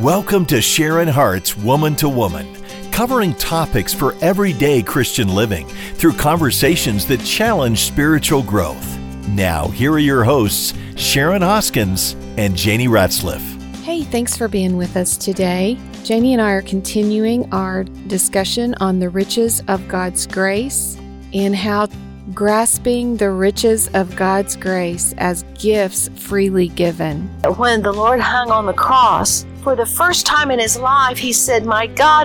Welcome to Sharon Hart's Woman to Woman, covering topics for everyday Christian living through conversations that challenge spiritual growth. Now, here are your hosts, Sharon Hoskins and Janie Ratzliff. Hey, thanks for being with us today. Janie and I are continuing our discussion on the riches of God's grace and how grasping the riches of God's grace as gifts freely given. When the Lord hung on the cross, for the first time in his life, he said, my God,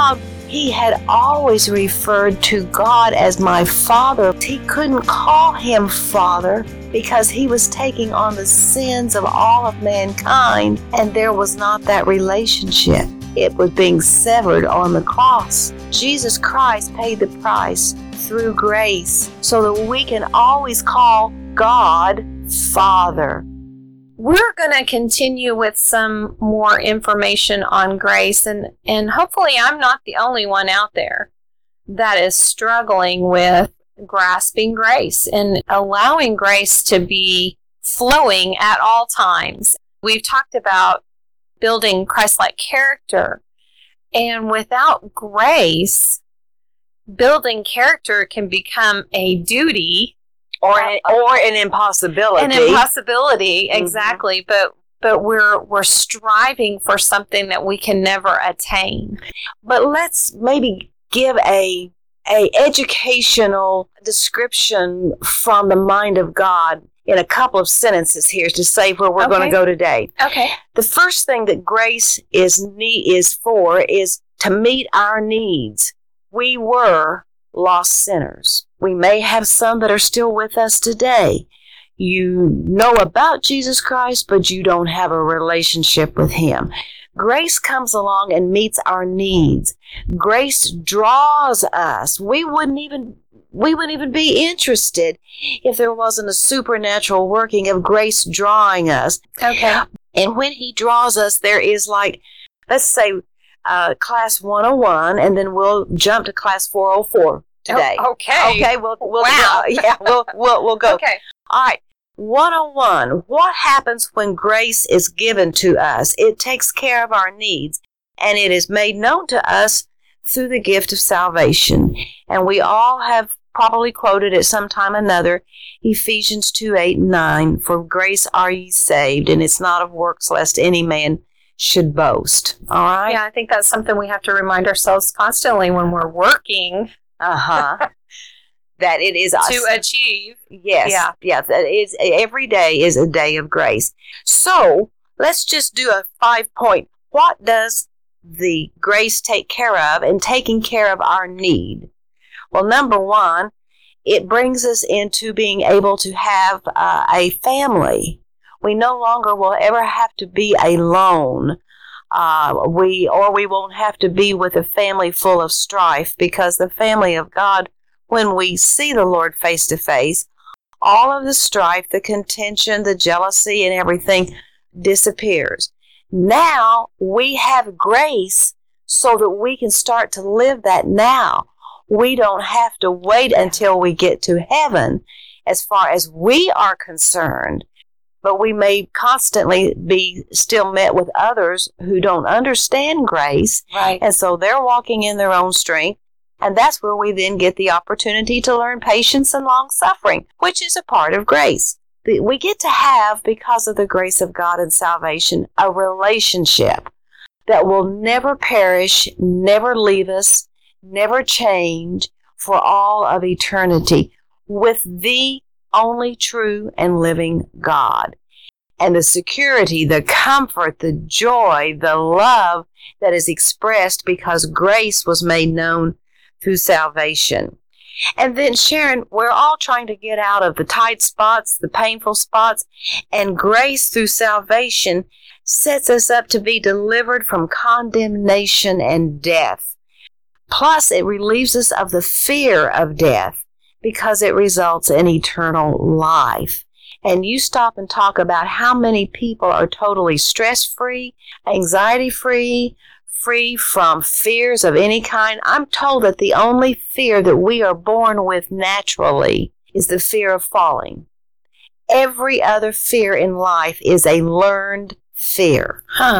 he had always referred to God as my Father. He couldn't call him Father because he was taking on the sins of all of mankind, and there was not that relationship. It was being severed on the cross. Jesus Christ paid the price through grace so that we can always call God Father. We're going to continue with some more information on grace, and hopefully I'm not the only one out there that is struggling with grasping grace and allowing grace to be flowing at all times. We've talked about building Christ-like character, and without grace, building character can become a duty or an impossibility. An impossibility, exactly. But we're striving for something that we can never attain. But let's maybe give a educational description from the mind of God in a couple of sentences here to say where we're going to go today. Okay. The first thing that grace is for is to meet our needs. We were lost sinners. We may have some that are still with us today. You know about Jesus Christ, but you don't have a relationship with him. Grace comes along and meets our needs. Grace draws us. We wouldn't even be interested if there wasn't a supernatural working of grace drawing us. Okay. And when he draws us, there is like, let's say, class 101, and then we'll jump to class 404 today. Oh, okay. Okay. We'll go. Okay. All right. 101. What happens when grace is given to us? It takes care of our needs, and it is made known to us through the gift of salvation. And we all have probably quoted at some time or another Ephesians 2:8-9. For grace are ye saved, and it's not of works, lest any man should boast. All right? Yeah, I think that's something we have to remind ourselves constantly when we're working. That it is us. To achieve. Yes. Yeah. That is, every day is a day of grace. So let's just do a 5-point. What does the grace take care of in taking care of our need? Well, number one, it brings us into being able to have a family. We no longer will ever have to be alone. We won't have to be with a family full of strife, because the family of God, when we see the Lord face to face, all of the strife, the contention, the jealousy, and everything disappears. Now we have grace so that we can start to live that now. We don't have to wait until we get to heaven as far as we are concerned. But we may constantly be still met with others who don't understand grace. Right. And so they're walking in their own strength. And that's where we then get the opportunity to learn patience and long-suffering, which is a part of grace. We get to have, because of the grace of God and salvation, a relationship that will never perish, never leave us, never change for all of eternity with the only true and living God. And the security, the comfort, the joy, the love that is expressed because grace was made known through salvation. And then, Sharon, we're all trying to get out of the tight spots, the painful spots, and grace through salvation sets us up to be delivered from condemnation and death. Plus, it relieves us of the fear of death because it results in eternal life. And you stop and talk about how many people are totally stress-free, anxiety-free, free from fears of any kind. I'm told that the only fear that we are born with naturally is the fear of falling. Every other fear in life is a learned fear.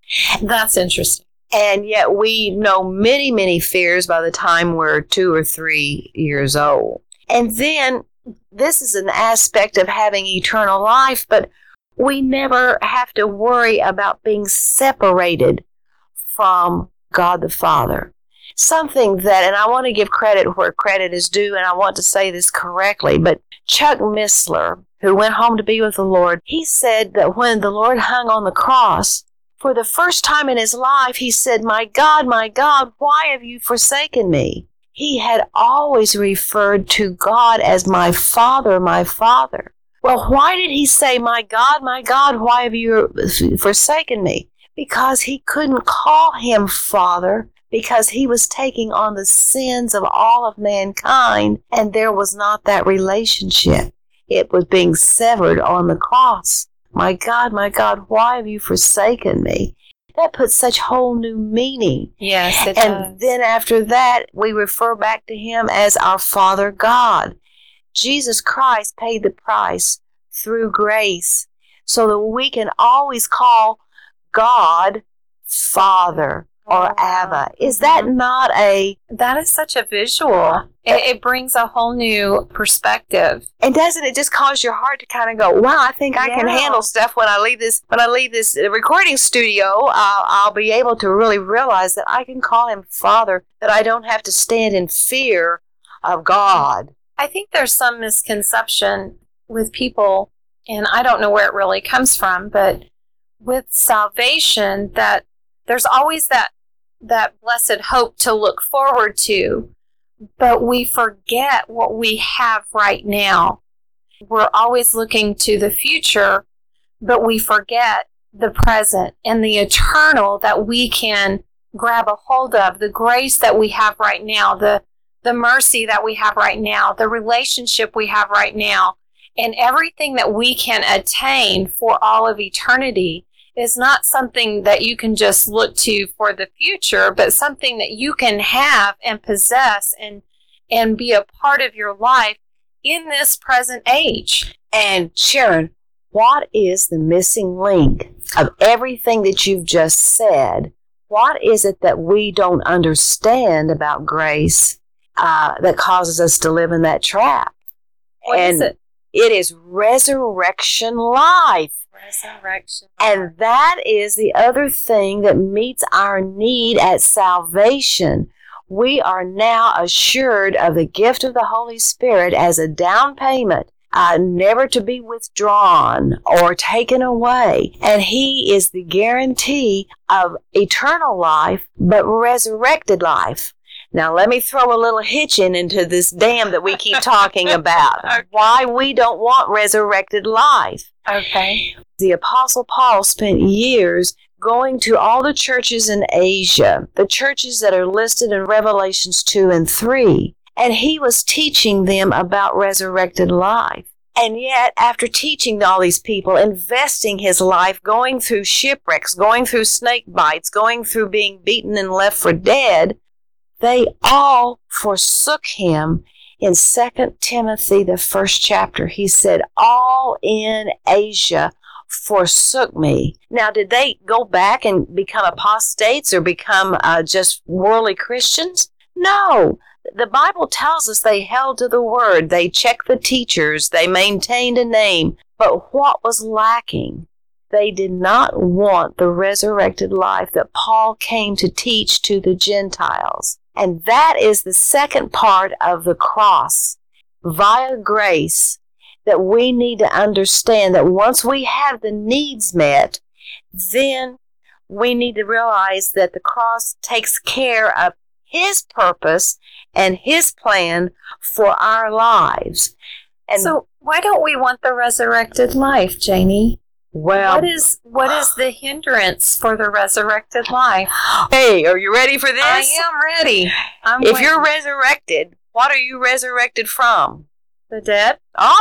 That's interesting. And yet we know many, many fears by the time we're 2 or 3 years old. And then this is an aspect of having eternal life, but we never have to worry about being separated from God the Father. Something that, and I want to give credit where credit is due, and I want to say this correctly, but Chuck Missler, who went home to be with the Lord, he said that when the Lord hung on the cross, for the first time in his life, he said, my God, why have you forsaken me? He had always referred to God as my Father, my Father. Well, why did he say, my God, why have you forsaken me? Because he couldn't call him Father, because he was taking on the sins of all of mankind, and there was not that relationship. It was being severed on the cross. My God, why have you forsaken me? That puts such whole new meaning. Yes, it and does. Then after that, we refer back to him as our Father God. Jesus Christ paid the price through grace so that we can always call God Father or Abba. Is that not a... That is such a visual. It brings a whole new perspective. And doesn't it just cause your heart to kind of go, wow, I think I can handle stuff when I leave this recording studio. I'll be able to really realize that I can call him Father, that I don't have to stand in fear of God. I think there's some misconception with people, and I don't know where it really comes from, but with salvation, that there's always that blessed hope to look forward to, but we forget what we have right now. We're always looking to the future, but we forget the present and the eternal that we can grab a hold of, the grace that we have right now, the mercy that we have right now, the relationship we have right now, and everything that we can attain for all of eternity is not something that you can just look to for the future, but something that you can have and possess and be a part of your life in this present age. And Sharon, what is the missing link of everything that you've just said? What is it that we don't understand about grace that causes us to live in that trap? What is it? It is resurrection life. Resurrection. And that is the other thing that meets our need at salvation. We are now assured of the gift of the Holy Spirit as a down payment, never to be withdrawn or taken away. And he is the guarantee of eternal life, but resurrected life. Now, let me throw a little hitch into this dam that we keep talking about. Okay. Why we don't want resurrected life. Okay. The Apostle Paul spent years going to all the churches in Asia, the churches that are listed in Revelations 2 and 3, and he was teaching them about resurrected life. And yet, after teaching all these people, investing his life, going through shipwrecks, going through snake bites, going through being beaten and left for dead, they all forsook him. In 2 Timothy, the 1st chapter, he said, all in Asia forsook me. Now, did they go back and become apostates or become just worldly Christians? No. The Bible tells us they held to the word. They checked the teachers. They maintained a name. But what was lacking? They did not want the resurrected life that Paul came to teach to the Gentiles. And that is the second part of the cross, via grace, that we need to understand that once we have the needs met, then we need to realize that the cross takes care of his purpose and his plan for our lives. And so why don't we want the resurrected life, Janie? Well, what is the hindrance for the resurrected life? Hey, are you ready for this? I am ready. If you're resurrected, what are you resurrected from? The dead.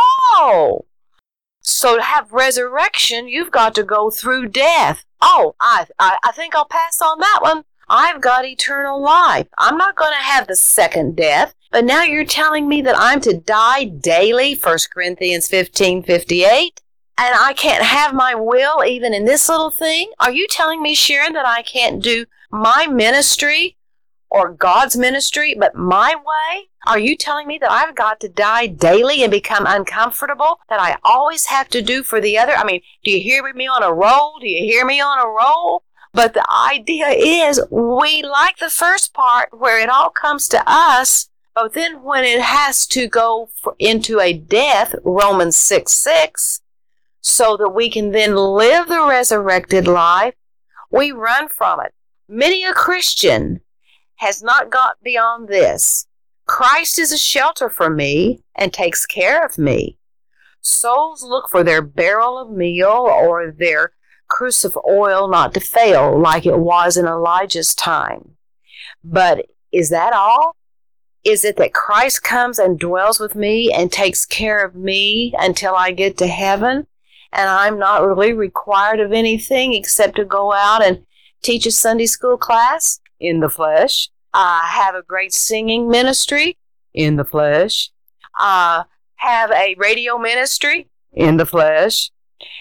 Oh! So to have resurrection, you've got to go through death. Oh, I think I'll pass on that one. I've got eternal life. I'm not going to have the second death. But now you're telling me that I'm to die daily, 1 Corinthians 15:58? and I can't have my will even in this little thing? Are you telling me, Sharon, that I can't do my ministry or God's ministry, but my way? Are you telling me that I've got to die daily and become uncomfortable, that I always have to do for the other? I mean, do you hear me on a roll? Do you hear me on a roll? But the idea is we like the first part where it all comes to us, but then when it has to go into a death, Romans 6:6, so that we can then live the resurrected life, we run from it. Many a Christian has not got beyond this. Christ is a shelter for me and takes care of me. Souls look for their barrel of meal or their cruse of oil not to fail, like it was in Elijah's time. But is that all? Is it that Christ comes and dwells with me and takes care of me until I get to heaven, and I'm not really required of anything except to go out and teach a Sunday school class? In the flesh. Have a great singing ministry? In the flesh. Have a radio ministry? In the flesh.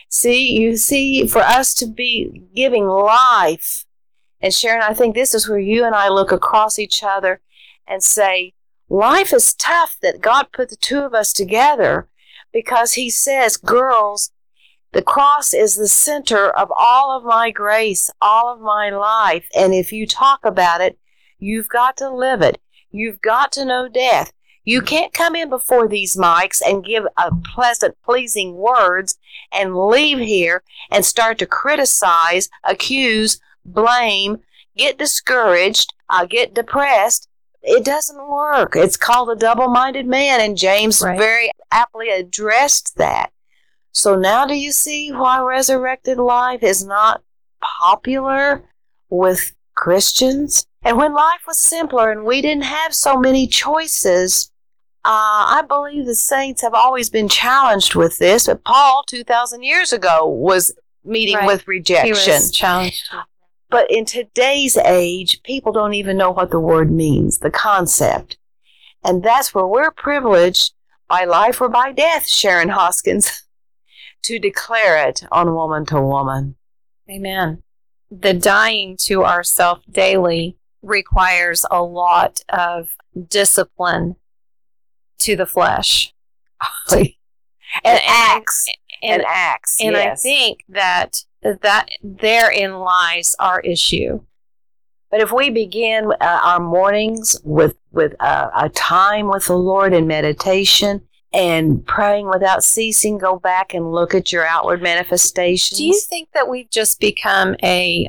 See, for us to be giving life, and Sharon, I think this is where you and I look across each other and say, life is tough that God put the two of us together, because he says, girls, the cross is the center of all of my grace, all of my life. And if you talk about it, you've got to live it. You've got to know death. You can't come in before these mics and give a pleasant, pleasing words and leave here and start to criticize, accuse, blame, get discouraged, get depressed. It doesn't work. It's called a double-minded man, and James very aptly addressed that. So now do you see why resurrected life is not popular with Christians? And when life was simpler and we didn't have so many choices, I believe the saints have always been challenged with this. But Paul, 2,000 years ago, was meeting with rejection. He was challenged. But in today's age, people don't even know what the word means, the concept. And that's where we're privileged, by life or by death, Sharon Hoskins, to declare it on Woman to Woman. Amen. The dying to ourself daily requires a lot of discipline to the flesh. And acts. And yes. I think that therein lies our issue. But if we begin our mornings with a time with the Lord in meditation and praying without ceasing, go back and look at your outward manifestations. Do you think that we've just become a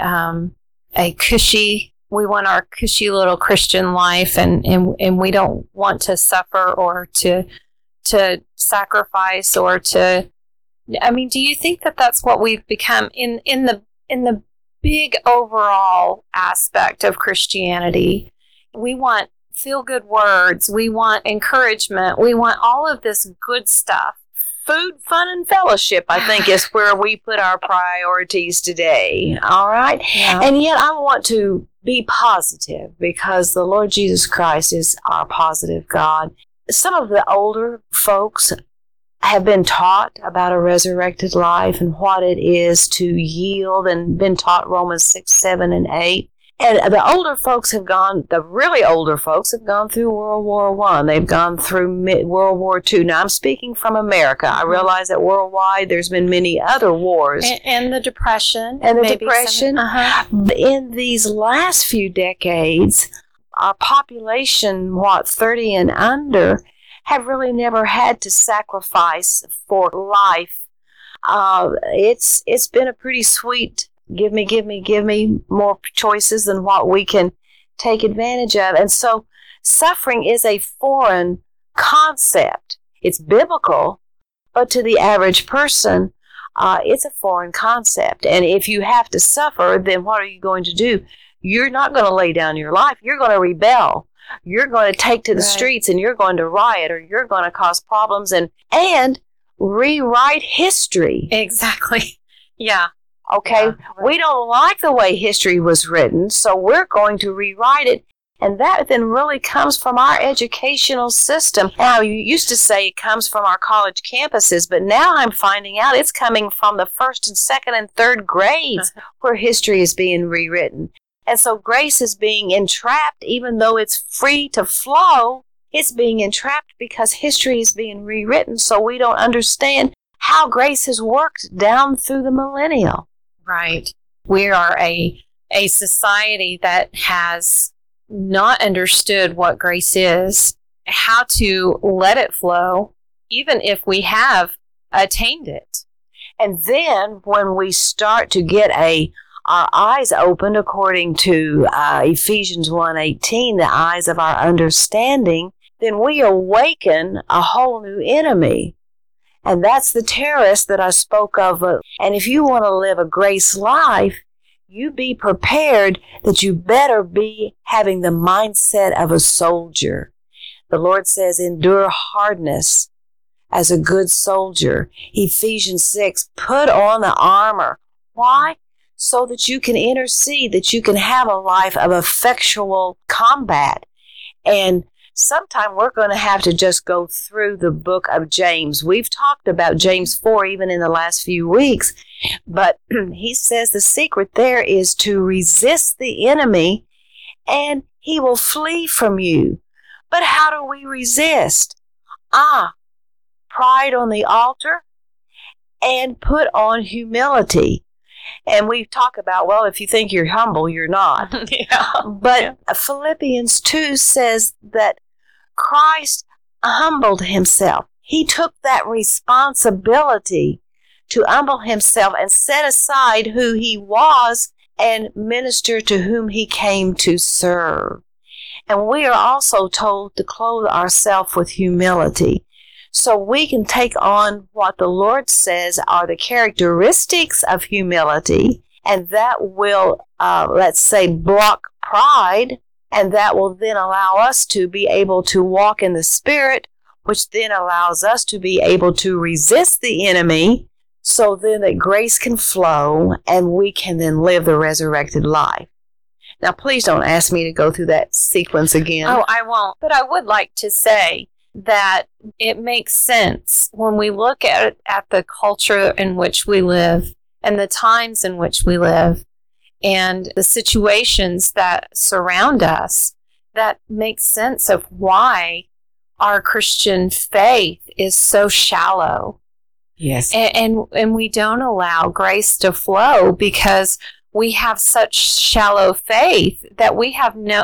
cushy? We want our cushy little Christian life, and we don't want to suffer or to sacrifice or to. I mean, do you think that that's what we've become in the big overall aspect of Christianity? We want feel-good words. We want encouragement. We want all of this good stuff. Food, fun, and fellowship, I think, is where we put our priorities today. All right? Yeah. And yet I want to be positive, because the Lord Jesus Christ is our positive God. Some of the older folks have been taught about a resurrected life and what it is to yield, and been taught Romans 6, 7, and 8. And the older folks the really older folks have gone through World War I. They've gone through World War II. Now, I'm speaking from America. I realize that worldwide there's been many other wars. And the Depression. And the Depression. In these last few decades, our population, 30 and under, have really never had to sacrifice for life. It's been a pretty sweet give me more choices than what we can take advantage of. And so suffering is a foreign concept. It's biblical, but to the average person, it's a foreign concept. And if you have to suffer, then what are you going to do? You're not going to lay down your life. You're going to rebel. You're going to take to the streets, and you're going to riot, or you're going to cause problems and rewrite history. Exactly. Yeah. Okay, we don't like the way history was written, so we're going to rewrite it And that then really comes from our educational system. Now, you used to say it comes from our college campuses, but now I'm finding out it's coming from the first and second and third grades where history is being rewritten. And so grace is being entrapped, even though it's free to flow. It's being entrapped because history is being rewritten, so we don't understand how grace has worked down through the millennial. Right. We are a society that has not understood what grace is, how to let it flow, even if we have attained it. And then when we start to get our eyes opened, according to Ephesians 1:18, the eyes of our understanding, then we awaken a whole new enemy. And that's the terrorist that I spoke of. And if you want to live a grace life, you be prepared that you better be having the mindset of a soldier. The Lord says, endure hardness as a good soldier. Ephesians 6, put on the armor. Why? So that you can intercede, that you can have a life of effectual combat. And sometime we're going to have to just go through the book of James. We've talked about James 4 even in the last few weeks, but he says the secret there is to resist the enemy and he will flee from you. But how do we resist? Pride on the altar and put on humility. And we talk about, well, if you think you're humble, you're not. But Philippians 2 says that Christ humbled himself. He took that responsibility to humble himself and set aside who he was and minister to whom he came to serve. And we are also told to clothe ourselves with humility, so we can take on what the Lord says are the characteristics of humility, and that will, let's say, block pride, and that will then allow us to be able to walk in the Spirit, which then allows us to be able to resist the enemy, so then that grace can flow, and we can then live the resurrected life. Now, please don't ask me to go through that sequence again. Oh, I won't. But I would like to say that it makes sense when we look at the culture in which we live and the times in which we live and the situations that surround us, that makes sense of why our Christian faith is so shallow. Yes. And we don't allow grace to flow because we have such shallow faith that we have no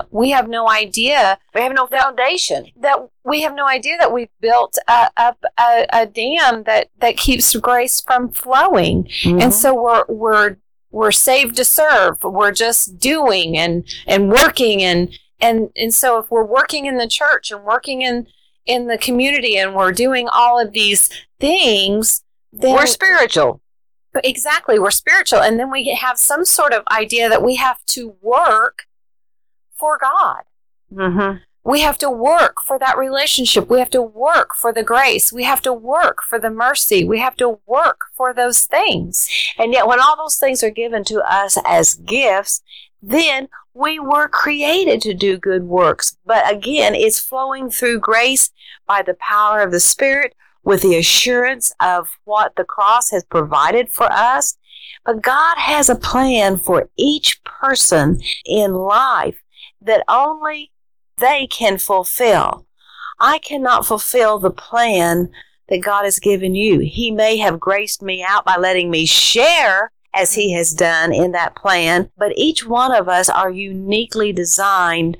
idea. We have no foundation. That we have no idea that we've built up a dam that keeps grace from flowing. Mm-hmm. And so we're saved to serve. We're just doing and working and so if we're working in the church and working in the community and we're doing all of these things, then we're spiritual. Exactly, we're spiritual, and then we have some sort of idea that we have to work for God. Mm-hmm. We have to work for that relationship. We have to work for the grace. We have to work for the mercy. We have to work for those things. And yet when all those things are given to us as gifts, then we were created to do good works. But again, it's flowing through grace by the power of the Spirit, with the assurance of what the cross has provided for us. But God has a plan for each person in life that only they can fulfill. I cannot fulfill the plan that God has given you. He may have graced me out by letting me share as He has done in that plan, but each one of us are uniquely designed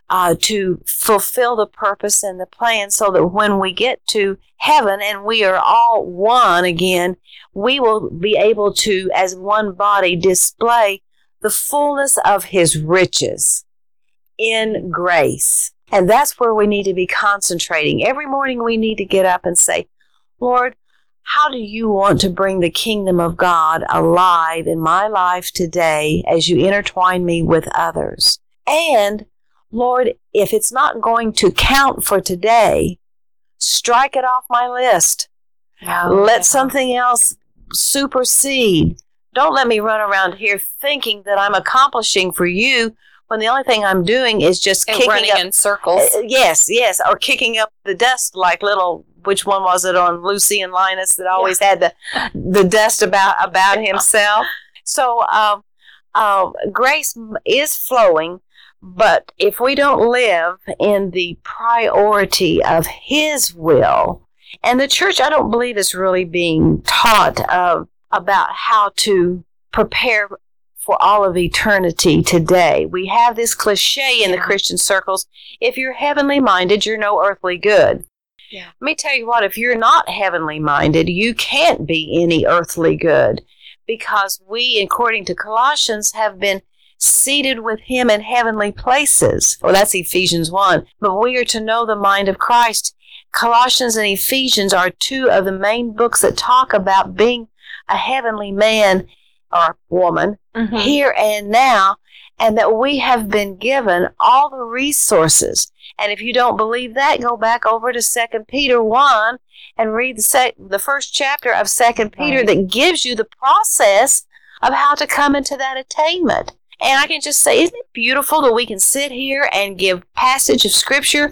to fulfill the purpose and the plan, so that when we get to heaven and we are all one again, we will be able to, as one body, display the fullness of His riches in grace. And that's where we need to be concentrating. Every morning we need to get up and say, Lord, how do you want to bring the kingdom of God alive in my life today as you intertwine me with others? And Lord, if it's not going to count for today, strike it off my list. Let something else supersede. Don't let me run around here thinking that I'm accomplishing for you when the only thing I'm doing is just and kicking running up in circles. Yes, or kicking up the dust like little. Which one was it on Lucy and Linus that always had the dust about himself? So grace is flowing, but if we don't live in the priority of His will, and the church, I don't believe is really being taught about how to prepare for all of eternity today. We have this cliche in the Christian circles: if you're heavenly minded, you're no earthly good. Yeah. Let me tell you what, if you're not heavenly minded, you can't be any earthly good, because we, according to Colossians, have been seated with Him in heavenly places. Well, that's Ephesians 1. But we are to know the mind of Christ. Colossians and Ephesians are two of the main books that talk about being a heavenly man or woman here and now, and that we have been given all the resources. And if you don't believe that, go back over to 2 Peter 1 and read the first chapter of 2 Peter that gives you the process of how to come into that attainment. And I can just say, isn't it beautiful that we can sit here and give passage of Scripture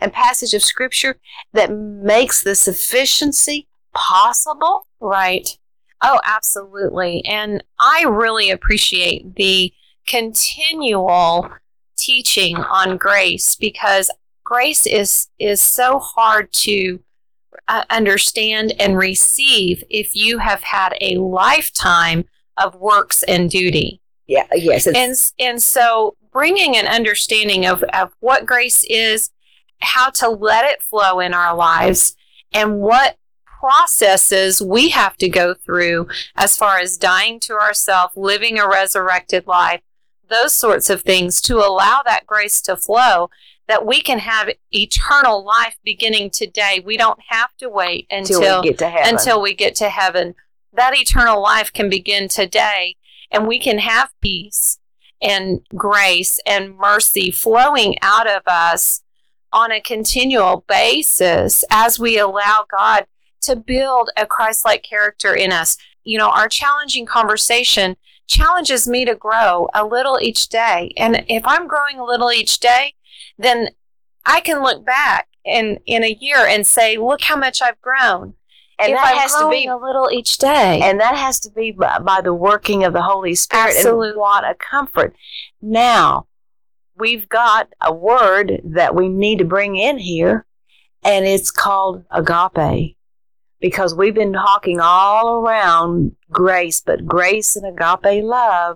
that makes the sufficiency possible? Right. Oh, absolutely. And I really appreciate the continual teaching on grace, because grace is so hard to understand and receive if you have had a lifetime of works and duty. Yeah, yes. And so bringing an understanding of what grace is, how to let it flow in our lives, and what processes we have to go through as far as dying to ourselves, living a resurrected life, those sorts of things, to allow that grace to flow, that we can have eternal life beginning today. We don't have to wait until we get to heaven. That eternal life can begin today, and we can have peace and grace and mercy flowing out of us on a continual basis as we allow God to build a Christ-like character in us. You know, our challenging conversation challenges me to grow a little each day. And if I'm growing a little each day, then I can look back in a year and say, look how much I've grown. And that has to be a little each day. And that has to be by the working of the Holy Spirit. Absolutely. And what a comfort. Now, we've got a word that we need to bring in here, and it's called agape. Because we've been talking all around grace, but grace and agape love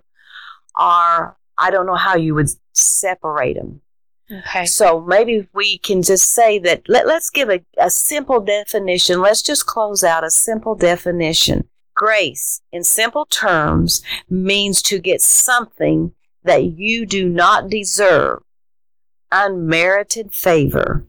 are, I don't know how you would separate them. Okay. So maybe we can just say that, let's give a simple definition. Let's just close out a simple definition. Grace, in simple terms, means to get something that you do not deserve, unmerited favor.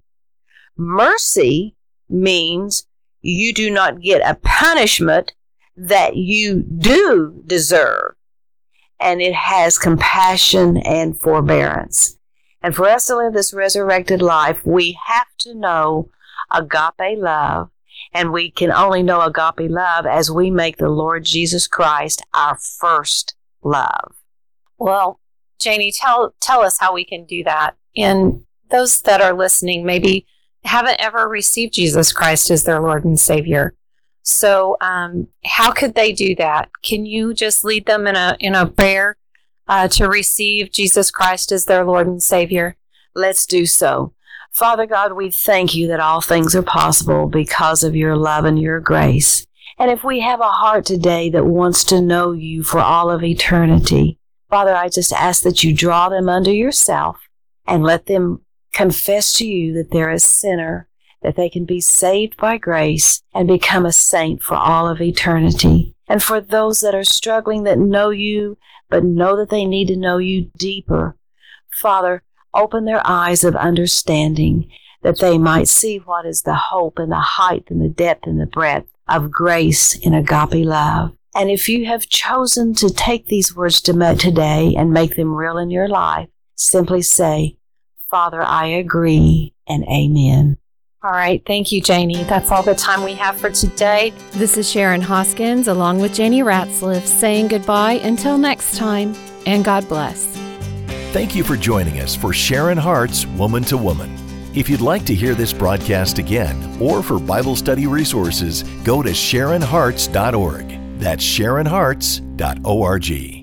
Mercy means you do not get a punishment that you do deserve. And it has compassion and forbearance. And for us to live this resurrected life, we have to know agape love. And we can only know agape love as we make the Lord Jesus Christ our first love. Well, Janie, tell us how we can do that. And those that are listening maybe haven't ever received Jesus Christ as their Lord and Savior. So how could they do that? Can you just lead them in a prayer to receive Jesus Christ as their Lord and Savior? Let's do so. Father God, we thank you that all things are possible because of your love and your grace. And if we have a heart today that wants to know you for all of eternity, Father, I just ask that you draw them unto yourself and let them confess to you that they're a sinner, that they can be saved by grace and become a saint for all of eternity. And for those that are struggling, that know you, but know that they need to know you deeper, Father, open their eyes of understanding, that they might see what is the hope and the height and the depth and the breadth of grace in agape love. And if you have chosen to take these words today and make them real in your life, simply say, Father, I agree, and amen. All right. Thank you, Janie. That's all the time we have for today. This is Sharon Hoskins along with Janie Ratzliff saying goodbye until next time, and God bless. Thank you for joining us for Sharon Hart's Woman to Woman. If you'd like to hear this broadcast again or for Bible study resources, go to SharonHarts.org. That's SharonHarts.org.